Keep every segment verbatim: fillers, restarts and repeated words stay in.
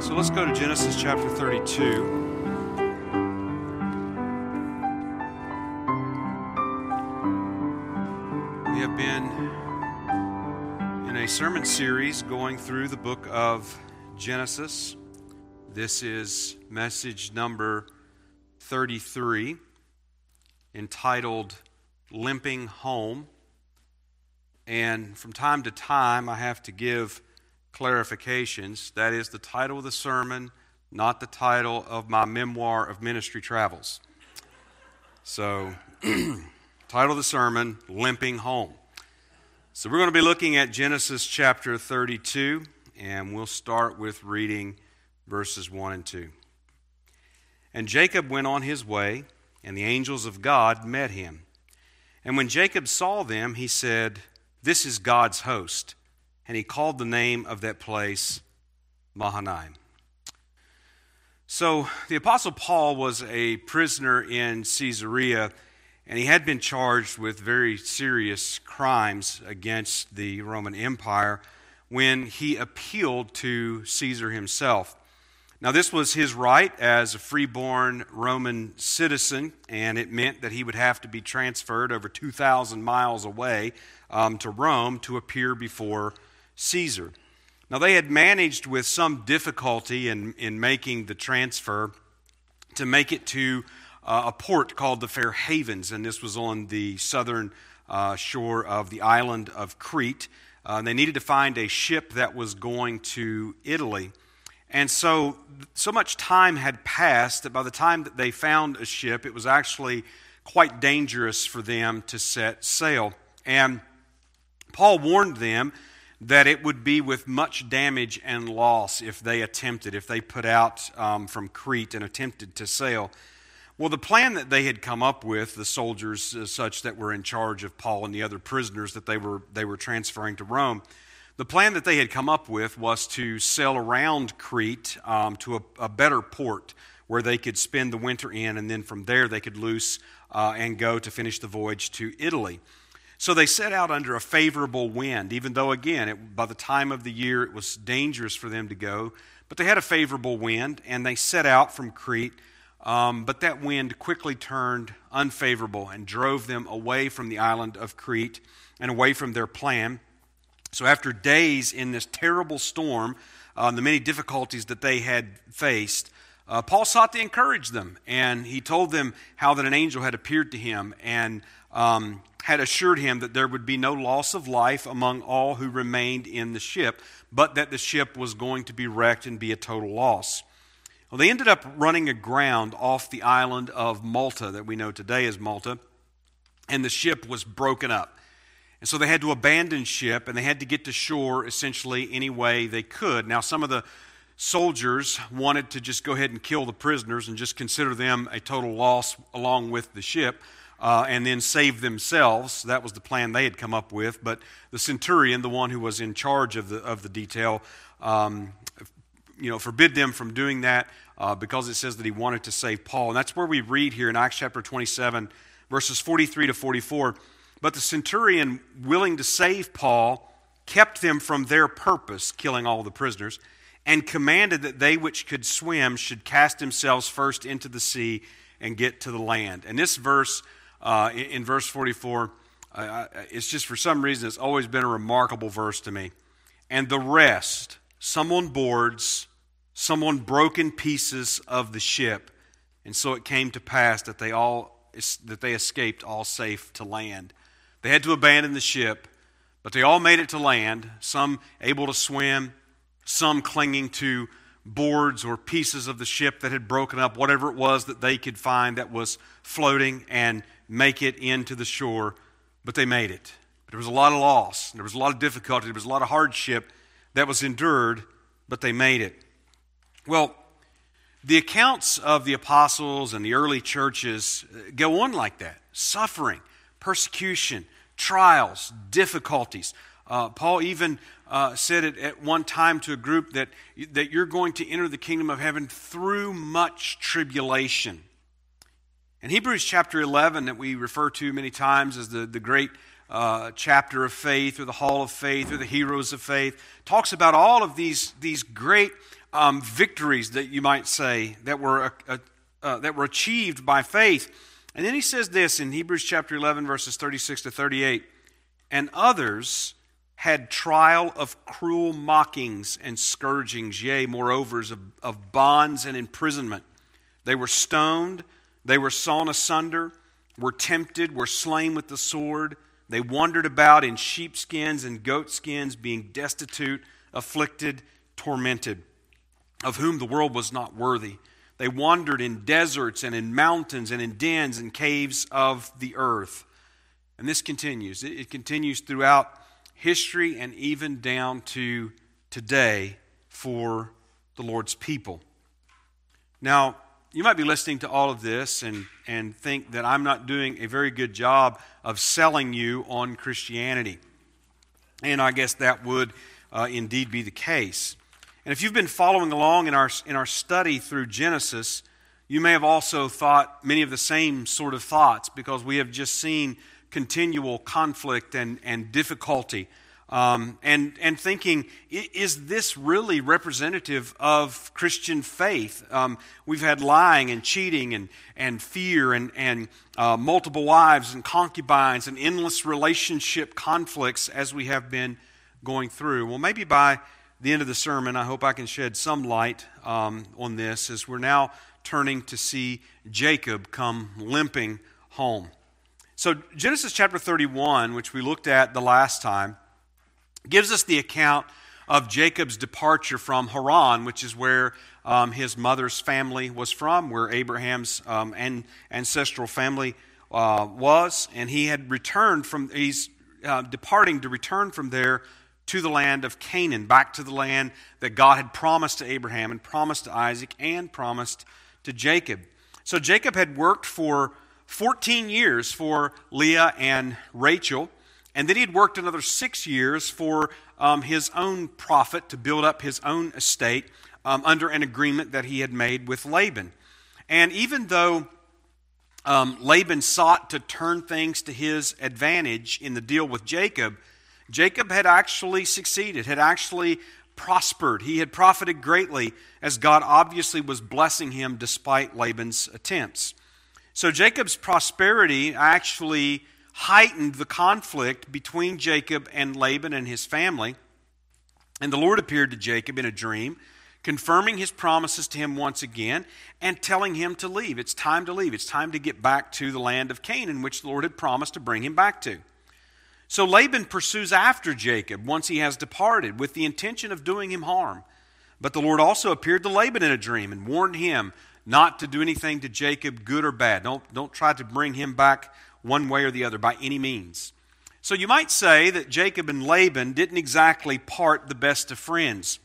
So let's go to Genesis chapter thirty-two. We have been in a sermon series going through the book of Genesis. This is message number thirty-three, entitled Limping Home. And from time to time, I have to give clarifications. That is the title of the sermon, not the title of my memoir of ministry travels. So, title of the sermon, Limping Home. So we're going to be looking at Genesis chapter thirty-two, and we'll start with reading verses one and two. And Jacob went on his way, and the angels of God met him. And when Jacob saw them, he said, "This is God's host." And he called the name of that place Mahanaim. So the Apostle Paul was a prisoner in Caesarea, and he had been charged with very serious crimes against the Roman Empire when he appealed to Caesar himself. Now, this was his right as a freeborn Roman citizen, and it meant that he would have to be transferred over two thousand miles away um, to Rome to appear before Caesar. Now, they had managed with some difficulty in, in making the transfer to make it to uh, a port called the Fair Havens, and this was on the southern uh, shore of the island of Crete. Uh, they needed to find a ship that was going to Italy. And so, so much time had passed that by the time that they found a ship, it was actually quite dangerous for them to set sail. And Paul warned them that it would be with much damage and loss if they attempted, if they put out um, from Crete and attempted to sail. Well, the plan that they had come up with, the soldiers uh, such that were in charge of Paul and the other prisoners that they were they were transferring to Rome, the plan that they had come up with was to sail around Crete um, to a, a better port where they could spend the winter in, and then from there they could loose uh, and go to finish the voyage to Italy. So they set out under a favorable wind, even though, again, it, by the time of the year it was dangerous for them to go. But they had a favorable wind, and they set out from Crete. Um, but that wind quickly turned unfavorable and drove them away from the island of Crete and away from their plan. So after days in this terrible storm, uh, the many difficulties that they had faced, uh, Paul sought to encourage them. And he told them how that an angel had appeared to him and um, had assured him that there would be no loss of life among all who remained in the ship, but that the ship was going to be wrecked and be a total loss. Well, they ended up running aground off the island of Malta that we know today as Malta, and the ship was broken up. And so they had to abandon ship, and they had to get to shore essentially any way they could. Now, some of the soldiers wanted to just go ahead and kill the prisoners and just consider them a total loss along with the ship, uh, and then save themselves. That was the plan they had come up with. But the centurion, the one who was in charge of the of the detail, um, you know, forbid them from doing that uh, because it says that he wanted to save Paul. And that's where we read here in Acts chapter twenty-seven, verses forty-three to forty-four. But the centurion, willing to save Paul, kept them from their purpose, killing all the prisoners, and commanded that they which could swim should cast themselves first into the sea and get to the land. And this verse, uh, in, in verse forty-four, uh, it's just for some reason, it's always been a remarkable verse to me. And the rest, some on boards, some on broken pieces of the ship. And so it came to pass that they all that they escaped all safe to land. They had to abandon the ship, but they all made it to land, some able to swim, some clinging to boards or pieces of the ship that had broken up, whatever it was that they could find that was floating and make it into the shore, but they made it. But there was a lot of loss, there was a lot of difficulty, there was a lot of hardship that was endured, but they made it. Well, the accounts of the apostles and the early churches go on like that, suffering, persecution, trials, difficulties. Uh, Paul even uh, said it at one time to a group that, that you're going to enter the kingdom of heaven through much tribulation. And Hebrews chapter eleven, that we refer to many times as the, the great uh, chapter of faith, or the hall of faith, or the heroes of faith, talks about all of these, these great um, victories that you might say that were uh, uh, that were achieved by faith. And then he says this in Hebrews chapter eleven, verses thirty-six to thirty-eight, and others had trial of cruel mockings and scourgings, yea, moreover, of, of bonds and imprisonment. They were stoned, they were sawn asunder, were tempted, were slain with the sword. They wandered about in sheepskins and goatskins, being destitute, afflicted, tormented, of whom the world was not worthy. They wandered in deserts and in mountains and in dens and caves of the earth. And this continues. It continues throughout history and even down to today for the Lord's people. Now, you might be listening to all of this and, and think that I'm not doing a very good job of selling you on Christianity. And I guess that would uh, indeed be the case. And if you've been following along in our in our study through Genesis, you may have also thought many of the same sort of thoughts, because we have just seen continual conflict and, and difficulty. Um, and, and thinking, is this really representative of Christian faith? Um, we've had lying and cheating and, and fear and, and uh, multiple wives and concubines and endless relationship conflicts as we have been going through. Well, maybe by the end of the sermon, I hope I can shed some light um, on this, as we're now turning to see Jacob come limping home. So Genesis chapter thirty-one, which we looked at the last time, gives us the account of Jacob's departure from Haran, which is where um, his mother's family was from, where Abraham's um, an- ancestral family uh, was. And he had returned from, he's uh, departing to return from there to the land of Canaan, back to the land that God had promised to Abraham and promised to Isaac and promised to Jacob. So Jacob had worked for fourteen years for Leah and Rachel, and then he'd worked another six years for um, his own profit to build up his own estate um, under an agreement that he had made with Laban. And even though um, Laban sought to turn things to his advantage in the deal with Jacob, Jacob had actually succeeded, had actually prospered. He had profited greatly, as God obviously was blessing him despite Laban's attempts. So Jacob's prosperity actually heightened the conflict between Jacob and Laban and his family. And the Lord appeared to Jacob in a dream, confirming his promises to him once again and telling him to leave. It's time to leave. It's time to get back to the land of Canaan, which the Lord had promised to bring him back to. So Laban pursues after Jacob once he has departed, with the intention of doing him harm. But the Lord also appeared to Laban in a dream and warned him not to do anything to Jacob, good or bad. Don't, don't try to bring him back one way or the other by any means. So you might say that Jacob and Laban didn't exactly part the best of friends.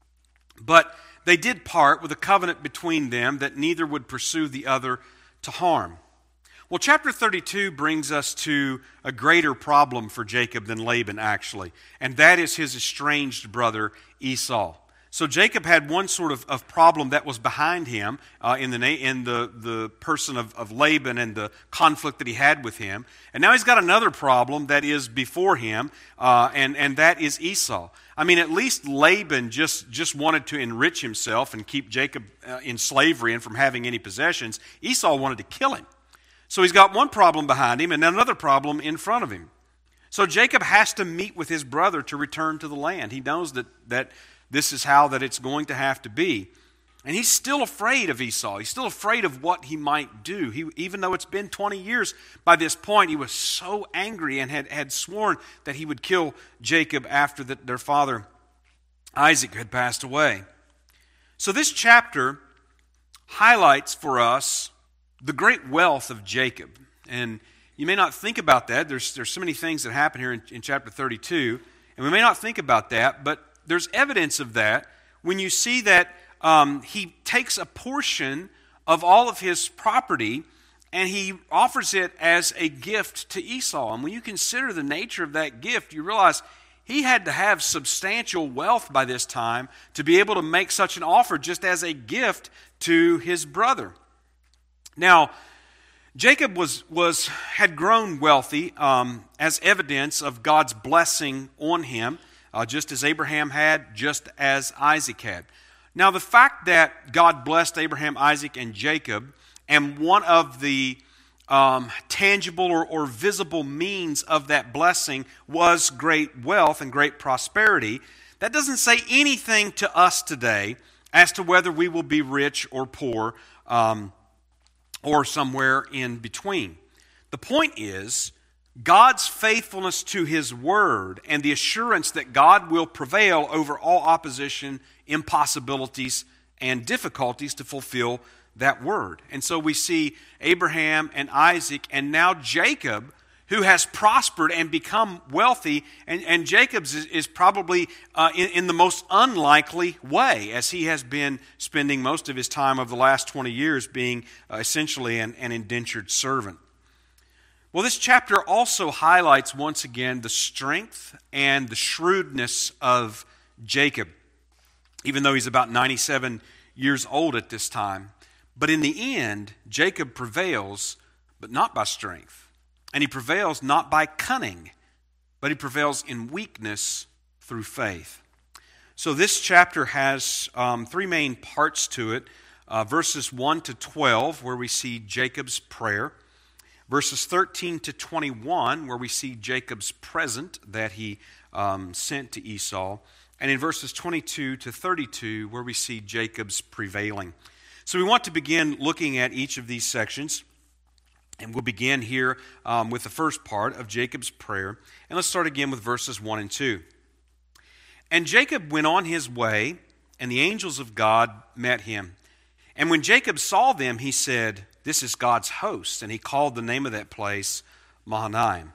But they did part with a covenant between them that neither would pursue the other to harm. Well, chapter thirty-two brings us to a greater problem for Jacob than Laban, actually. And that is his estranged brother Esau. So Jacob had one sort of, of problem that was behind him uh, in the in the, the person of, of Laban and the conflict that he had with him. And now he's got another problem that is before him, uh, and, and that is Esau. I mean, at least Laban just, just wanted to enrich himself and keep Jacob uh, in slavery and from having any possessions. Esau wanted to kill him. So he's got one problem behind him and another problem in front of him. So Jacob has to meet with his brother to return to the land. He knows that that this is how that it's going to have to be. And he's still afraid of Esau. He's still afraid of what he might do. He, even though it's been twenty years by this point, he was so angry and had, had sworn that he would kill Jacob after the, their father Isaac had passed away. So this chapter highlights for us the great wealth of Jacob. And you may not think about that. There's, there's so many things that happen here in, in chapter thirty-two. And we may not think about that, but there's evidence of that when you see that um, he takes a portion of all of his property and he offers it as a gift to Esau. And when you consider the nature of that gift, you realize he had to have substantial wealth by this time to be able to make such an offer just as a gift to his brother. Now, Jacob was, was had grown wealthy um, as evidence of God's blessing on him. Uh, just as Abraham had, just as Isaac had. Now, the fact that God blessed Abraham, Isaac, and Jacob, and one of the um, tangible or, or visible means of that blessing was great wealth and great prosperity, that doesn't say anything to us today as to whether we will be rich or poor um, or somewhere in between. The point is, God's faithfulness to His Word and the assurance that God will prevail over all opposition, impossibilities, and difficulties to fulfill that Word. And so we see Abraham and Isaac and now Jacob, who has prospered and become wealthy, and, and Jacob's is, is probably uh, in, in the most unlikely way, as he has been spending most of his time over the last twenty years being uh, essentially an, an indentured servant. Well, this chapter also highlights once again the strength and the shrewdness of Jacob, even though he's about ninety-seven years old at this time. But in the end, Jacob prevails, but not by strength. And he prevails not by cunning, but he prevails in weakness through faith. So this chapter has um, three main parts to it. Uh, verses one to twelve, where we see Jacob's prayer. Verses thirteen to twenty-one, where we see Jacob's present that he um, sent to Esau. And in verses twenty-two to thirty-two, where we see Jacob's prevailing. So we want to begin looking at each of these sections. And we'll begin here um, with the first part of Jacob's prayer. And let's start again with verses one and two. And Jacob went on his way, and the angels of God met him. And when Jacob saw them, he said, "This is God's host." And he called the name of that place Mahanaim.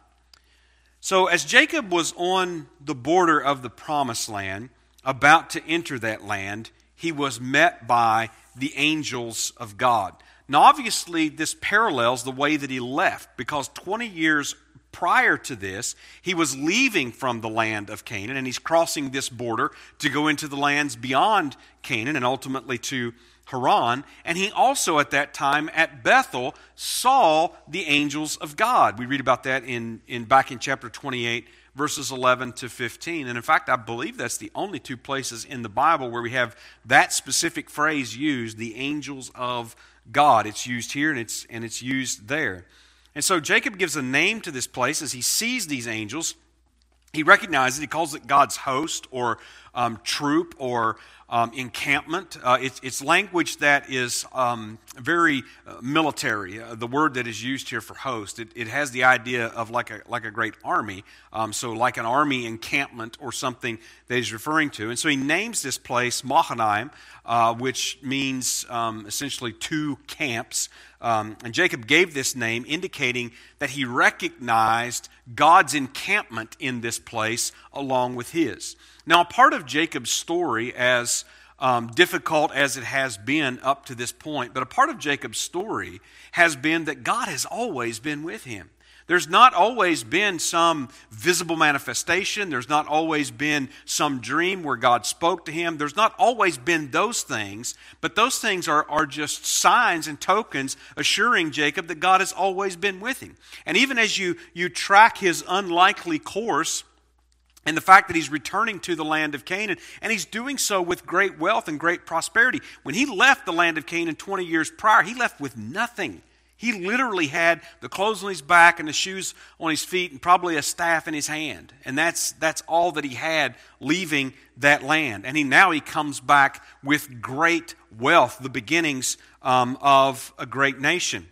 So as Jacob was on the border of the promised land, about to enter that land, he was met by the angels of God. Now obviously this parallels the way that he left, because twenty years prior to this, he was leaving from the land of Canaan, and he's crossing this border to go into the lands beyond Canaan and ultimately to Haran. And he also at that time at Bethel saw the angels of God. We read about that in, in back in chapter twenty-eight, verses eleven to fifteen. And in fact, I believe that's the only two places in the Bible where we have that specific phrase used, the angels of God. It's used here and it's and it's used there. And so Jacob gives a name to this place as he sees these angels. He recognizes it. He calls it God's host or um, troop or um, encampment. Uh, it's, it's language that is um, very uh, military. Uh, the word that is used here for host, it, it has the idea of like a like a great army. Um, so like an army encampment or something that he's referring to. And so he names this place Mahanaim, uh, which means um, essentially two camps. Um, and Jacob gave this name indicating that he recognized God's encampment in this place along with his. Now, a part of Jacob's story, as um, difficult as it has been up to this point, but a part of Jacob's story has been that God has always been with him. There's not always been some visible manifestation. There's not always been some dream where God spoke to him. There's not always been those things, but those things are, are just signs and tokens assuring Jacob that God has always been with him. And even as you, you track his unlikely course and the fact that he's returning to the land of Canaan, and he's doing so with great wealth and great prosperity. When he left the land of Canaan twenty years prior, he left with nothing. He literally had the clothes on his back and the shoes on his feet and probably a staff in his hand. And that's that's all that he had leaving that land. And he now he comes back with great wealth, the beginnings um, of a great nation.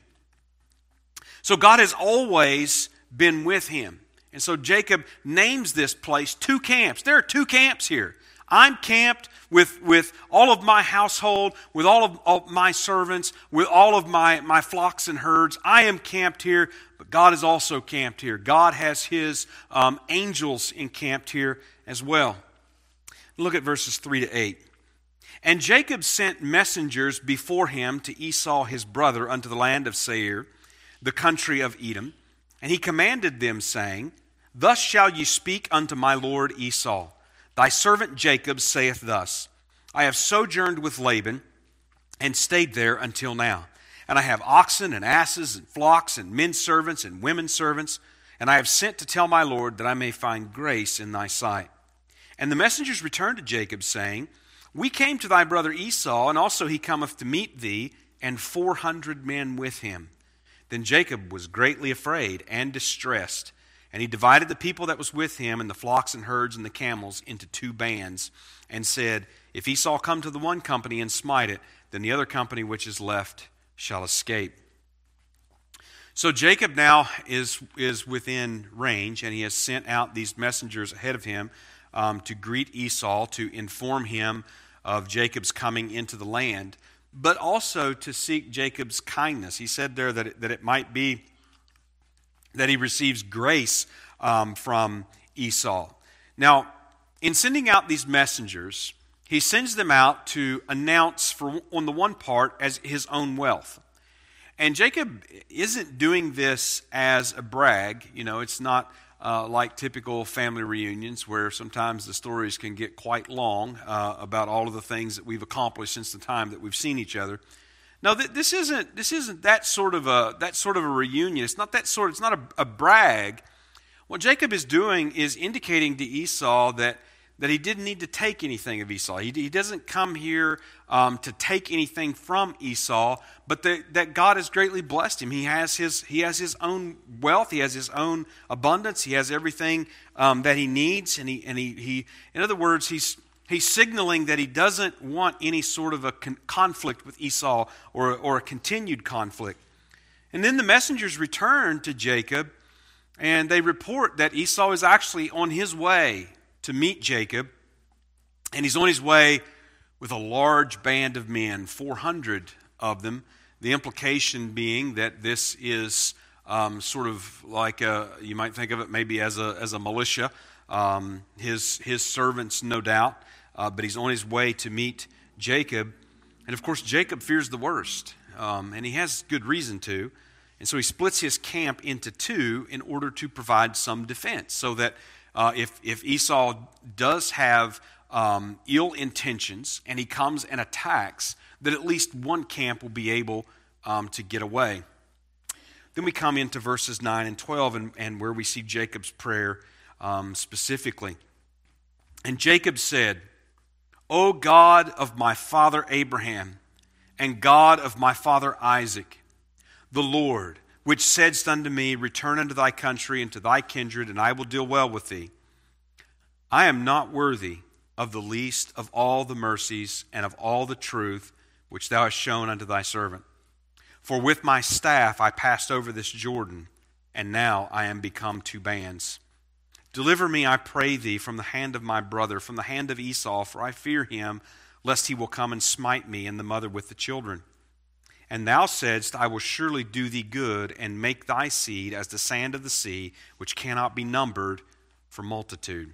So God has always been with him. And so Jacob names this place two camps. There are two camps here. I'm camped with, with all of my household, with all of, all of my servants, with all of my, my flocks and herds. I am camped here, but God is also camped here. God has his um, angels encamped here as well. Look at verses three to eight. And Jacob sent messengers before him to Esau his brother unto the land of Seir, the country of Edom. And he commanded them, saying, Thus shall ye speak unto my lord Esau. Thy servant Jacob saith thus, I have sojourned with Laban and stayed there until now. And I have oxen and asses and flocks and men servants and women servants. And I have sent to tell my Lord that I may find grace in thy sight. And the messengers returned to Jacob, saying, We came to thy brother Esau, and also he cometh to meet thee, and four hundred men with him. Then Jacob was greatly afraid and distressed, and he divided the people that was with him, and the flocks and herds and the camels, into two bands, and said, If Esau come to the one company and smite it, then the other company which is left shall escape. So Jacob now is, is within range, and he has sent out these messengers ahead of him um, to greet Esau, to inform him of Jacob's coming into the land, but also to seek Jacob's kindness. He said there that it, that it might be that he receives grace um, from Esau. Now, in sending out these messengers, he sends them out to announce, for on the one part, as his own wealth. And Jacob isn't doing this as a brag. You know, it's not uh, like typical family reunions where sometimes the stories can get quite long uh, about all of the things that we've accomplished since the time that we've seen each other. No, th- this isn't this isn't that sort of a that sort of a reunion. It's not that sort. It's not a, a brag. What Jacob is doing is indicating to Esau that. that he didn't need to take anything of Esau. He, he doesn't come here um, to take anything from Esau, but the, that God has greatly blessed him. He has his he has his own wealth. He has his own abundance. He has everything um, that he needs. And he and he, he in other words, he's he's signaling that he doesn't want any sort of a con- conflict with Esau or or a continued conflict. And then the messengers return to Jacob, and they report that Esau is actually on his way to meet Jacob, and he's on his way with a large band of men, four hundred of them. The implication being that this is um, sort of like a, you might think of it maybe as a as a militia, um, his his servants, no doubt, uh, but he's on his way to meet Jacob, and of course Jacob fears the worst, um, and he has good reason to, and so he splits his camp into two in order to provide some defense, so that Uh, if, if Esau does have um, ill intentions and he comes and attacks, that at least one camp will be able um, to get away. Then we come into verses nine and twelve, and, and where we see Jacob's prayer um, specifically. And Jacob said, O God of my father Abraham, and God of my father Isaac, the Lord, which saidst unto me, Return unto thy country and to thy kindred, and I will deal well with thee. I am not worthy of the least of all the mercies and of all the truth which thou hast shown unto thy servant. For with my staff I passed over this Jordan, and now I am become two bands. Deliver me, I pray thee, from the hand of my brother, from the hand of Esau, for I fear him, lest he will come and smite me and the mother with the children. And thou saidst, I will surely do thee good, and make thy seed as the sand of the sea, which cannot be numbered for multitude.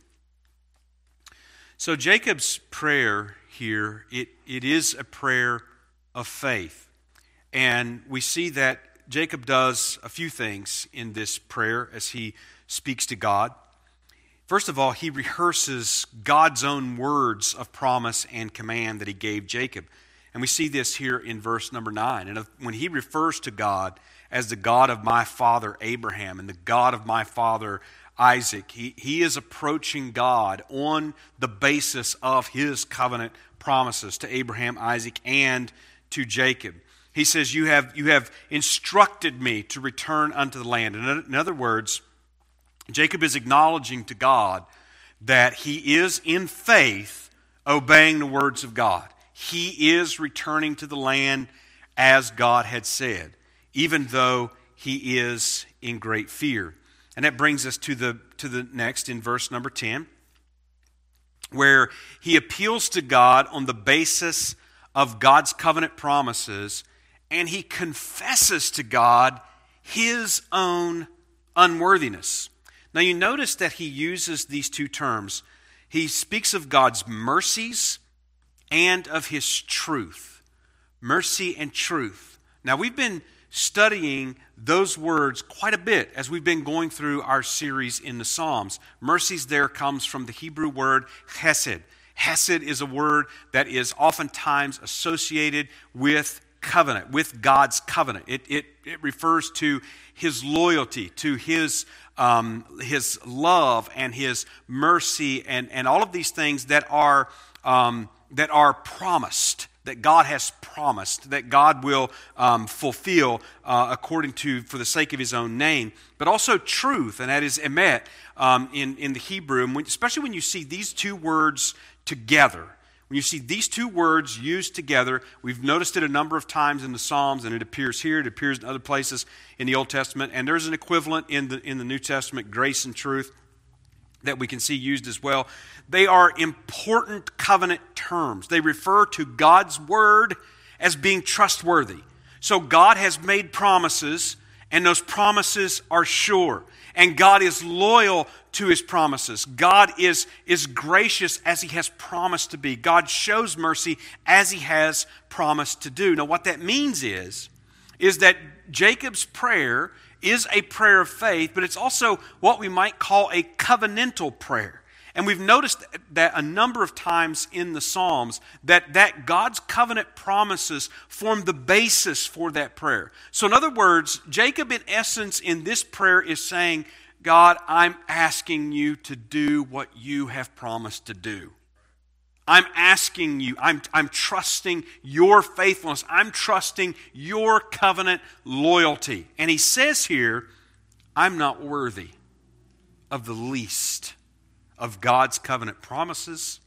So Jacob's prayer here, it, it is a prayer of faith. And we see that Jacob does a few things in this prayer as he speaks to God. First of all, he rehearses God's own words of promise and command that he gave Jacob. And we see this here in verse number nine. And when he refers to God as the God of my father Abraham and the God of my father Isaac, he, he is approaching God on the basis of his covenant promises to Abraham, Isaac, and to Jacob. He says, you have, you have instructed me to return unto the land. In, in other words, Jacob is acknowledging to God that he is in faith obeying the words of God. He is returning to the land as God had said, even though he is in great fear. And that brings us to the to the next in verse number ten, where he appeals to God on the basis of God's covenant promises, and he confesses to God his own unworthiness. Now you notice that he uses these two terms. He speaks of God's mercies and of his truth. Mercy and truth. Now we've been studying those words quite a bit as we've been going through our series in the Psalms. Mercies there comes from the Hebrew word chesed. Chesed is a word that is oftentimes associated with covenant, with God's covenant. It, it, it refers to his loyalty, to his um, his love and his mercy and, and all of these things that are um, that are promised, that God has promised, that God will um, fulfill uh, according to, for the sake of his own name, but also truth, and that is emet um, in, in the Hebrew, and when, especially when you see these two words together. When you see these two words used together, we've noticed it a number of times in the Psalms, and it appears here, it appears in other places in the Old Testament, and there's an equivalent in the in the New Testament, grace and truth, that we can see used as well. They are important covenant terms. They refer to God's word as being trustworthy. So God has made promises, and those promises are sure. And God is loyal to his promises. God is, is gracious as he has promised to be. God shows mercy as he has promised to do. Now what that means is, is that Jacob's prayer is a prayer of faith, but it's also what we might call a covenantal prayer. And we've noticed that a number of times in the Psalms that, that God's covenant promises form the basis for that prayer. So in other words, Jacob in essence in this prayer is saying, God, I'm asking you to do what you have promised to do. I'm asking you, I'm, I'm trusting your faithfulness. I'm trusting your covenant loyalty. And he says here, I'm not worthy of the least of God's covenant promises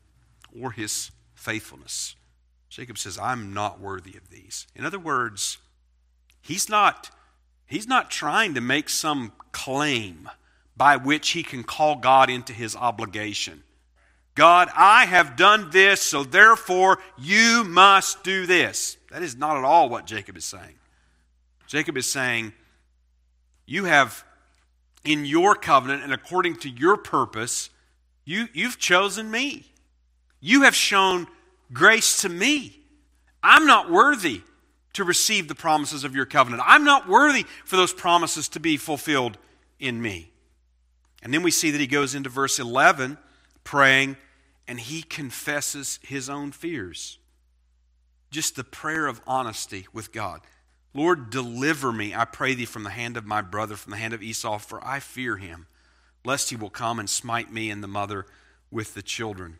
or his faithfulness. Jacob says, I'm not worthy of these. In other words, he's not, he's not trying to make some claim by which he can call God into his obligation. God, I have done this, so therefore you must do this. That is not at all what Jacob is saying. Jacob is saying, you have, in your covenant and according to your purpose, you, you've chosen me. You have shown grace to me. I'm not worthy to receive the promises of your covenant. I'm not worthy for those promises to be fulfilled in me. And then we see that he goes into verse eleven, praying, and he confesses his own fears. Just the prayer of honesty with God. Lord, deliver me, I pray thee, from the hand of my brother, from the hand of Esau, for I fear him, lest he will come and smite me and the mother with the children.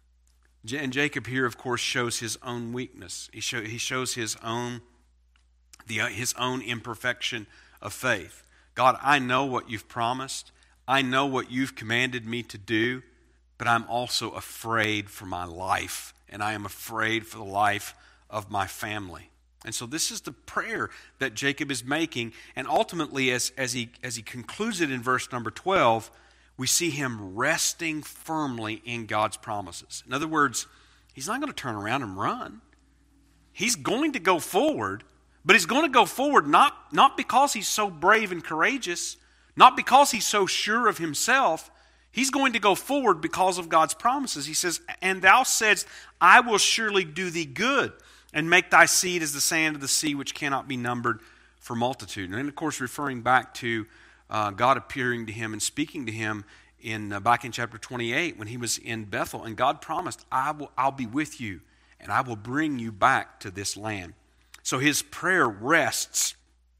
And Jacob here, of course, shows his own weakness. He, show, he shows his own, the, his own imperfection of faith. God, I know what you've promised. I know what you've commanded me to do, but I'm also afraid for my life, and I am afraid for the life of my family. And so this is the prayer that Jacob is making, and ultimately as, as, he, as he concludes it in verse number twelve, we see him resting firmly in God's promises. In other words, he's not going to turn around and run. He's going to go forward, but he's going to go forward not, not because he's so brave and courageous, not because he's so sure of himself. He's going to go forward because of God's promises. He says, and thou saidst, I will surely do thee good, and make thy seed as the sand of the sea, which cannot be numbered for multitude. And then, of course, referring back to uh, God appearing to him and speaking to him in uh, back in chapter twenty-eight when he was in Bethel. And God promised, I will, I'll be with you, and I will bring you back to this land. So his prayer rests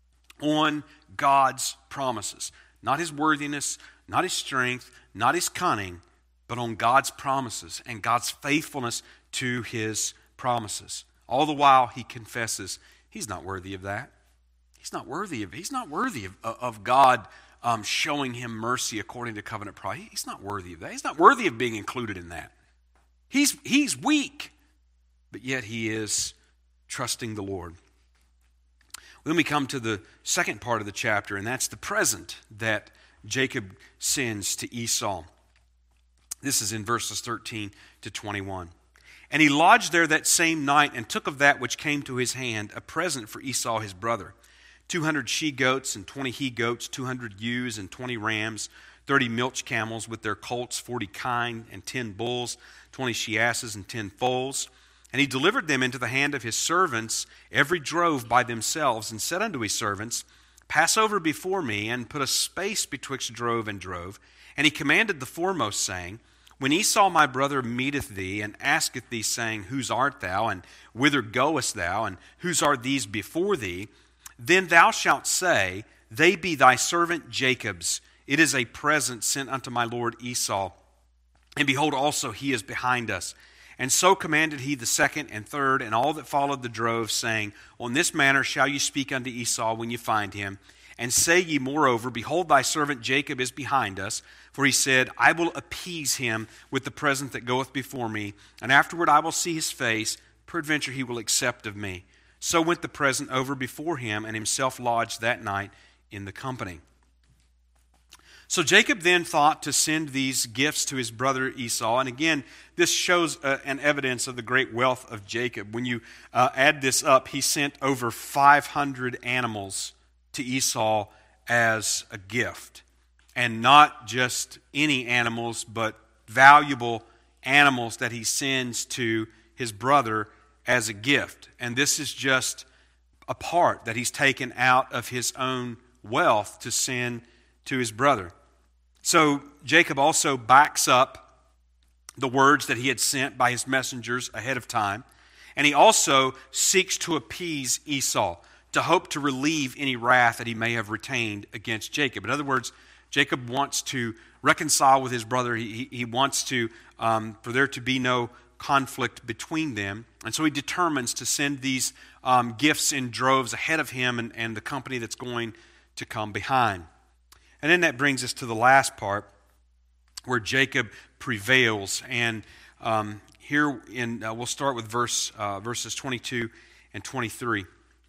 on God's promises. Not his worthiness, not his strength, not his cunning, but on God's promises and God's faithfulness to his promises. All the while he confesses he's not worthy of that. He's not worthy of He's not worthy of, of God um, showing him mercy according to covenant promise. He's not worthy of that. He's not worthy of being included in that. He's, he's weak, but yet he is trusting the Lord. Then we come to the second part of the chapter, and that's the present that Jacob sends to Esau. This is in verses thirteen to twenty-one. And he lodged there that same night, and took of that which came to his hand a present for Esau his brother, two hundred she-goats and twenty he-goats, two hundred ewes and twenty rams, thirty milch camels with their colts, forty kine, and ten bulls, twenty she-asses and ten foals. And he delivered them into the hand of his servants, every drove by themselves, and said unto his servants, Pass over before me, and put a space betwixt drove and drove. And he commanded the foremost, saying, When Esau my brother meeteth thee, and asketh thee, saying, Whose art thou, and whither goest thou, and whose are these before thee? Then thou shalt say, They be thy servant Jacob's. It is a present sent unto my lord Esau. And behold, also he is behind us. And so commanded he the second and third and all that followed the drove, saying, On this manner shall you speak unto Esau when you find him. And say ye moreover, Behold, thy servant Jacob is behind us. For he said, I will appease him with the present that goeth before me, and afterward I will see his face. Peradventure he will accept of me. So went the present over before him, and himself lodged that night in the company. So Jacob then thought to send these gifts to his brother Esau. And again, this shows uh, an evidence of the great wealth of Jacob. When you uh, add this up, he sent over five hundred animals to Esau as a gift. And not just any animals, but valuable animals that he sends to his brother as a gift. And this is just a part that he's taken out of his own wealth to send to his brother. So Jacob also backs up the words that he had sent by his messengers ahead of time. And he also seeks to appease Esau, to hope to relieve any wrath that he may have retained against Jacob. In other words, Jacob wants to reconcile with his brother. He, he wants to um, for there to be no conflict between them. And so he determines to send these um, gifts in droves ahead of him and, and the company that's going to come behind. And then that brings us to the last part where Jacob prevails. And um, here in uh, we'll start with verse uh, verses twenty-two and twenty-three.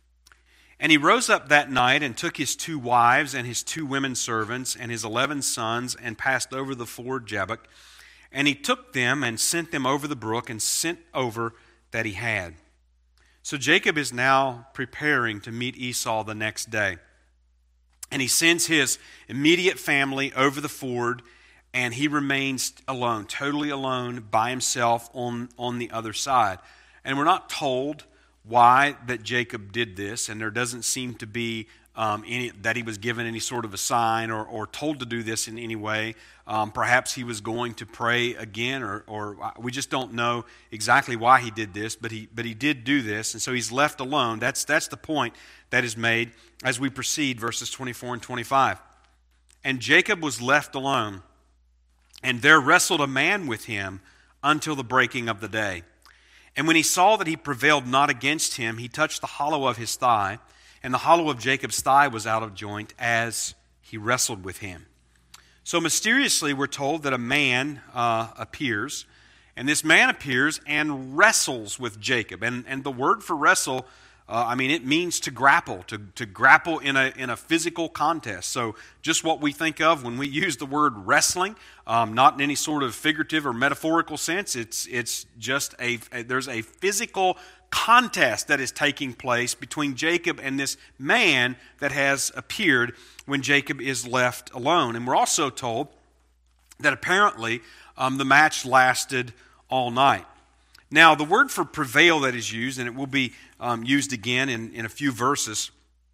And he rose up that night and took his two wives and his two women servants and his eleven sons and passed over the ford Jabbok. And he took them and sent them over the brook and sent over that he had. So Jacob is now preparing to meet Esau the next day. And he sends his immediate family over the ford, and he remains alone, totally alone by himself on, on the other side. And we're not told why that Jacob did this, and there doesn't seem to be um, any that he was given any sort of a sign or, or told to do this in any way. Um, perhaps he was going to pray again, or, or we just don't know exactly why he did this, but he but he did do this, and so he's left alone. That's that's the point that is made as we proceed, verses twenty-four and twenty-five. And Jacob was left alone, and there wrestled a man with him until the breaking of the day. And when he saw that he prevailed not against him, he touched the hollow of his thigh, and the hollow of Jacob's thigh was out of joint as he wrestled with him. So mysteriously we're told that a man uh, appears, and this man appears and wrestles with Jacob. And, and the word for wrestle, uh, I mean, it means to grapple, to, to grapple in a, in a physical contest. So just what we think of when we use the word wrestling, um, not in any sort of figurative or metaphorical sense, it's, it's just a, a, there's a physical contest that is taking place between Jacob and this man that has appeared when Jacob is left alone. And we're also told that apparently um, the match lasted all night. Now, the word for prevail that is used, and it will be um, used again in, in a few verses,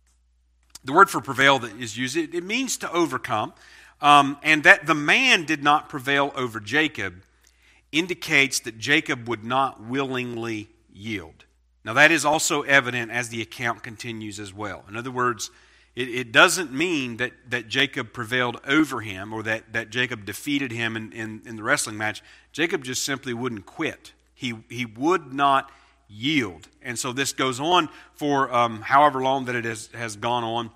the word for prevail that is used, it, it means to overcome, um, and that the man did not prevail over Jacob indicates that Jacob would not willingly yield. Now, that is also evident as the account continues as well. In other words, it, it doesn't mean that, that Jacob prevailed over him or that, that Jacob defeated him in, in, in the wrestling match. Jacob just simply wouldn't quit. He, he would not yield. And so this goes on for um, however long that it has, has gone on,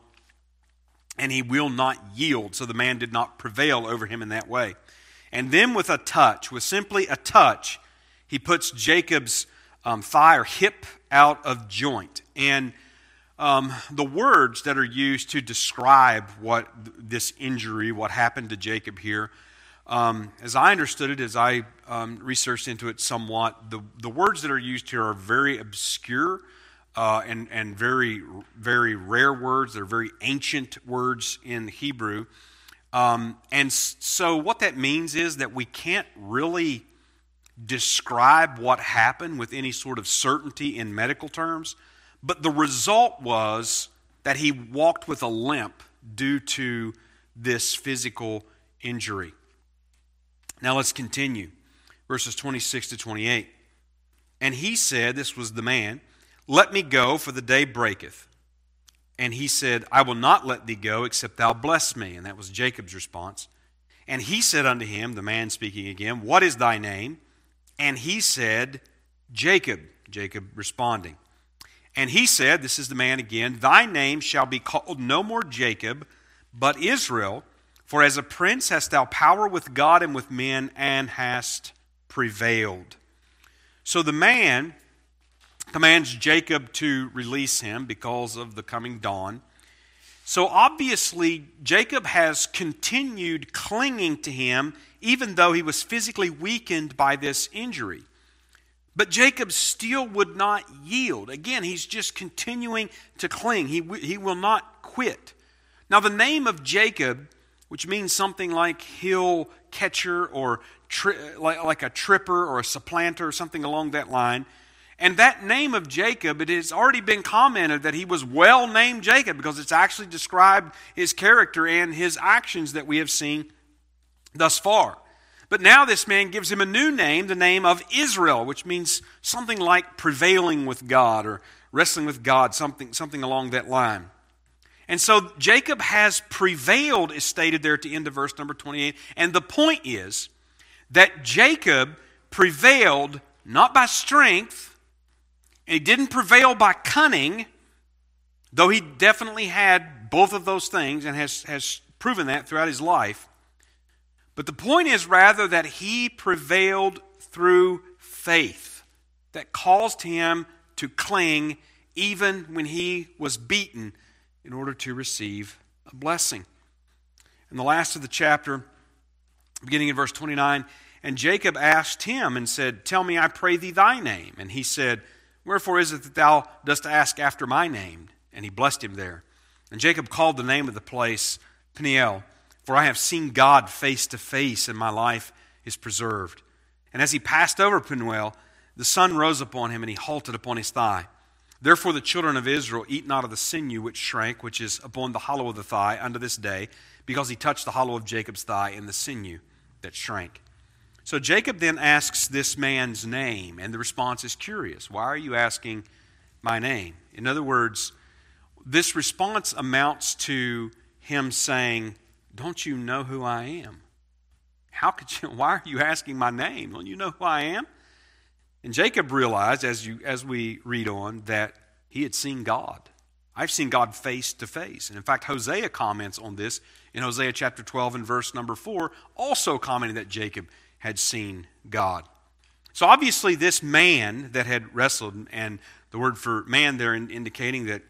and he will not yield. So the man did not prevail over him in that way. And then with a touch, with simply a touch, he puts Jacob's Um, thigh or hip out of joint. And um, the words that are used to describe what th- this injury, what happened to Jacob here, um, as I understood it, as I um, researched into it somewhat, the, the words that are used here are very obscure uh, and, and very, very rare words. They're very ancient words in Hebrew. Um, and so what that means is that we can't really describe what happened with any sort of certainty in medical terms, but the result was that he walked with a limp due to this physical injury. Now let's continue. Verses twenty-six to twenty-eight. And he said, this was the man, "Let me go, for the day breaketh." And he said, "I will not let thee go, except thou bless me." And that was Jacob's response. And he said unto him, the man speaking again, "What is thy name?" And he said, Jacob, Jacob responding. And he said, this is the man again, thy name shall be called no more Jacob, but Israel, for as a prince hast thou power with God and with men, and hast prevailed. So the man commands Jacob to release him because of the coming dawn. So obviously, Jacob has continued clinging to him, even though he was physically weakened by this injury. But Jacob still would not yield. Again, he's just continuing to cling. He, he will not quit. Now, the name of Jacob, which means something like hill catcher or tri- like, like a tripper or a supplanter or something along that line, and that name of Jacob, it has already been commented that he was well named Jacob because it's actually described his character and his actions that we have seen thus far. But now this man gives him a new name, the name of Israel, which means something like prevailing with God or wrestling with God, something, something along that line. And so Jacob has prevailed, is stated there at the end of verse number twenty-eight. And the point is that Jacob prevailed not by strength, and he didn't prevail by cunning, though he definitely had both of those things and has, has proven that throughout his life. But the point is rather that he prevailed through faith that caused him to cling even when he was beaten in order to receive a blessing. In the last of the chapter, beginning in verse twenty-nine, and Jacob asked him and said, tell me, I pray thee, thy name. And he said, wherefore is it that thou dost ask after my name? And he blessed him there. And Jacob called the name of the place Peniel, for I have seen God face to face, and my life is preserved. And as he passed over Peniel, the sun rose upon him, and he halted upon his thigh. Therefore the children of Israel eat not of the sinew which shrank, which is upon the hollow of the thigh, unto this day, because he touched the hollow of Jacob's thigh in the sinew that shrank. So Jacob then asks this man's name, and the response is curious. Why are you asking my name? In other words, this response amounts to him saying, don't you know who I am? How could you, why are you asking my name? Don't you know who I am? And Jacob realized, as you as we read on, that he had seen God. I've seen God face to face. And in fact, Hosea comments on this in Hosea chapter twelve and verse number four, also commenting that Jacob had seen God. So obviously this man that had wrestled, and the word for man there indicating that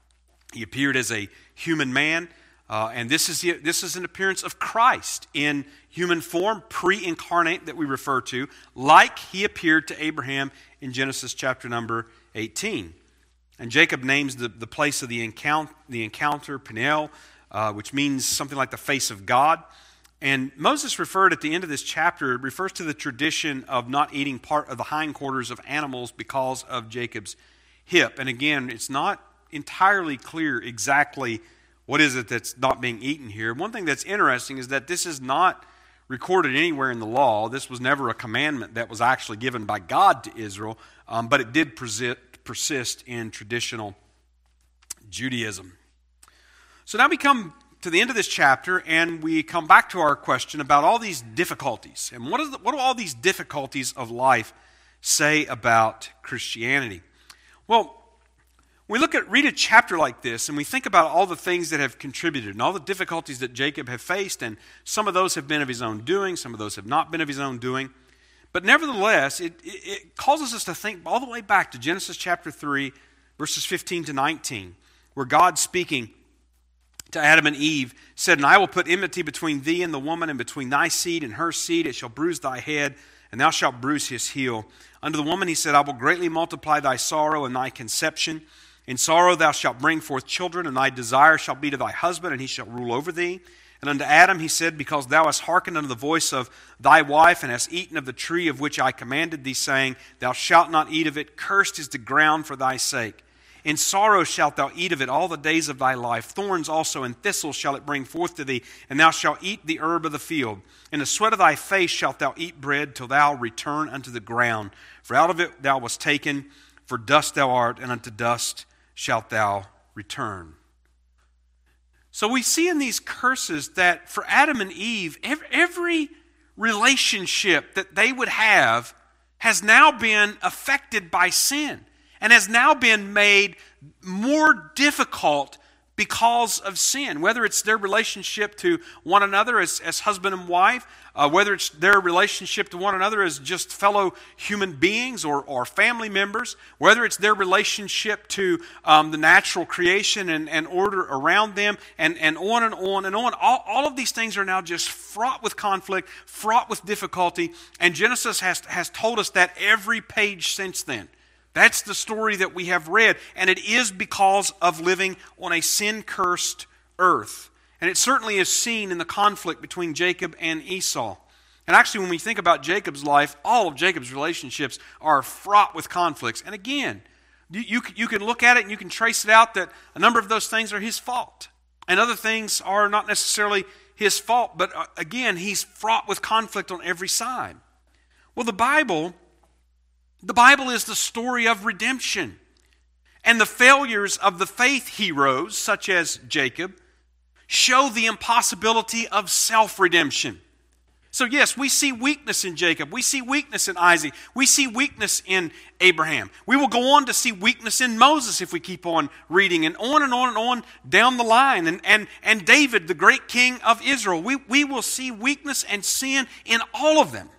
he appeared as a human man, Uh, and this is, the, this is an appearance of Christ in human form, pre-incarnate that we refer to, like he appeared to Abraham in Genesis chapter number eighteen. And Jacob names the, the place of the encounter, the encounter Peniel, uh, which means something like the face of God. And Moses referred at the end of this chapter, refers to the tradition of not eating part of the hindquarters of animals because of Jacob's hip. And again, it's not entirely clear exactly what is it that's not being eaten here. One thing that's interesting is that this is not recorded anywhere in the law. This was never a commandment that was actually given by God to Israel, um, but it did persist, persist in traditional Judaism. So now we come to the end of this chapter, and we come back to our question about all these difficulties. And what, is the, what do all these difficulties of life say about Christianity? Well, we look at, read a chapter like this, and we think about all the things that have contributed and all the difficulties that Jacob have faced, and some of those have been of his own doing, some of those have not been of his own doing. But nevertheless, it, it, it causes us to think all the way back to Genesis chapter three, verses fifteen to nineteen, where God, speaking to Adam and Eve, said, and I will put enmity between thee and the woman, and between thy seed and her seed. It shall bruise thy head, and thou shalt bruise his heel. Unto the woman he said, I will greatly multiply thy sorrow and thy conception. In sorrow thou shalt bring forth children, and thy desire shall be to thy husband, and he shall rule over thee. And unto Adam he said, because thou hast hearkened unto the voice of thy wife, and hast eaten of the tree of which I commanded thee, saying, thou shalt not eat of it, cursed is the ground for thy sake. In sorrow shalt thou eat of it all the days of thy life. Thorns also and thistles shall it bring forth to thee, and thou shalt eat the herb of the field. In the sweat of thy face shalt thou eat bread, till thou return unto the ground. For out of it thou wast taken, for dust thou art, and unto dust shalt thou return. So we see in these curses that for Adam and Eve, every relationship that they would have has now been affected by sin and has now been made more difficult because of sin, whether it's their relationship to one another as, as husband and wife, uh, whether it's their relationship to one another as just fellow human beings or, or family members, whether it's their relationship to um, the natural creation and, and order around them, and, and on and on and on. All, all of these things are now just fraught with conflict, fraught with difficulty, and Genesis has, has told us that every page since then. That's the story that we have read, and it is because of living on a sin-cursed earth. And it certainly is seen in the conflict between Jacob and Esau. And actually, when we think about Jacob's life, all of Jacob's relationships are fraught with conflicts. And again, you, you, you can look at it and you can trace it out that a number of those things are his fault. And other things are not necessarily his fault, but uh, again, he's fraught with conflict on every side. Well, the Bible... The Bible is the story of redemption. And the failures of the faith heroes, such as Jacob, show the impossibility of self-redemption. So yes, we see weakness in Jacob. We see weakness in Isaac. We see weakness in Abraham. We will go on to see weakness in Moses if we keep on reading, and on and on and on down the line. And, and, and David, the great king of Israel. We, we will see weakness and sin in all of them.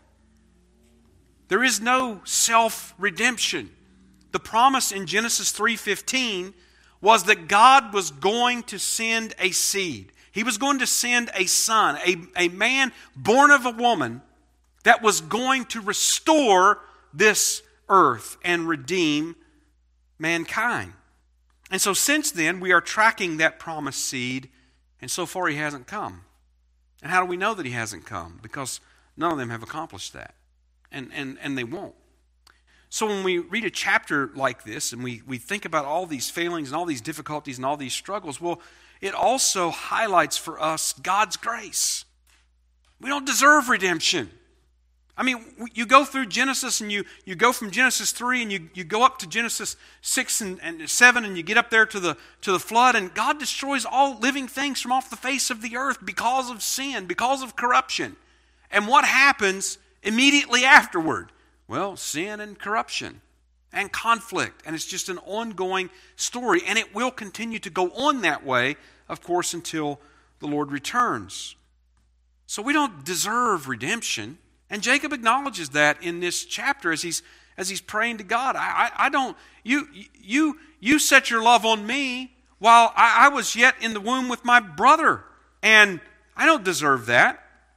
There is no self-redemption. The promise in Genesis three fifteen was that God was going to send a seed. He was going to send a son, a, a man born of a woman that was going to restore this earth and redeem mankind. And so since then, we are tracking that promised seed, and so far he hasn't come. And how do we know that he hasn't come? Because none of them have accomplished that. And, and, and they won't. So when we read a chapter like this and we, we think about all these failings and all these difficulties and all these struggles, well, it also highlights for us God's grace. We don't deserve redemption. I mean, you go through Genesis and you, you go from Genesis three and you, you go up to Genesis six and, and seven and you get up there to the, to the flood, and God destroys all living things from off the face of the earth because of sin, because of corruption. And what happens immediately afterward? Well, sin and corruption and conflict. And it's just an ongoing story. And it will continue to go on that way, of course, until the Lord returns. So we don't deserve redemption. And Jacob acknowledges that in this chapter as he's as he's praying to God. I, I, I don't, you, you, you set your love on me while I, I was yet in the womb with my brother. And I don't deserve that.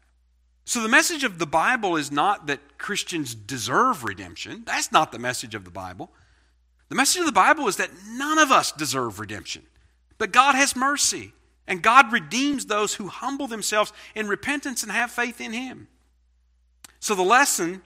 So the message of the Bible is not that Christians deserve redemption. That's not the message of the Bible. The message of the Bible is that none of us deserve redemption. But God has mercy, and God redeems those who humble themselves in repentance and have faith in Him. So the lesson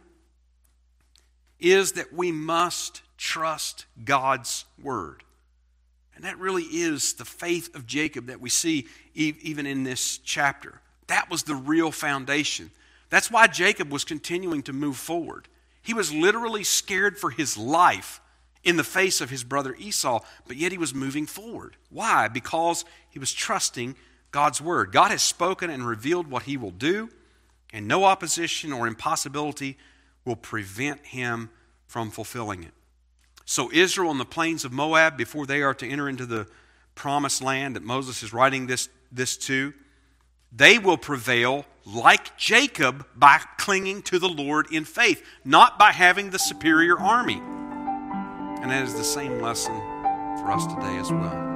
is that we must trust God's Word. And that really is the faith of Jacob that we see even in this chapter. That was the real foundation. That's why Jacob was continuing to move forward. He was literally scared for his life in the face of his brother Esau, but yet he was moving forward. Why? Because he was trusting God's word. God has spoken and revealed what he will do, and no opposition or impossibility will prevent him from fulfilling it. So Israel on the plains of Moab, before they are to enter into the promised land that Moses is writing this, this to, they will prevail like Jacob by clinging to the Lord in faith, not by having the superior army. And that is the same lesson for us today as well.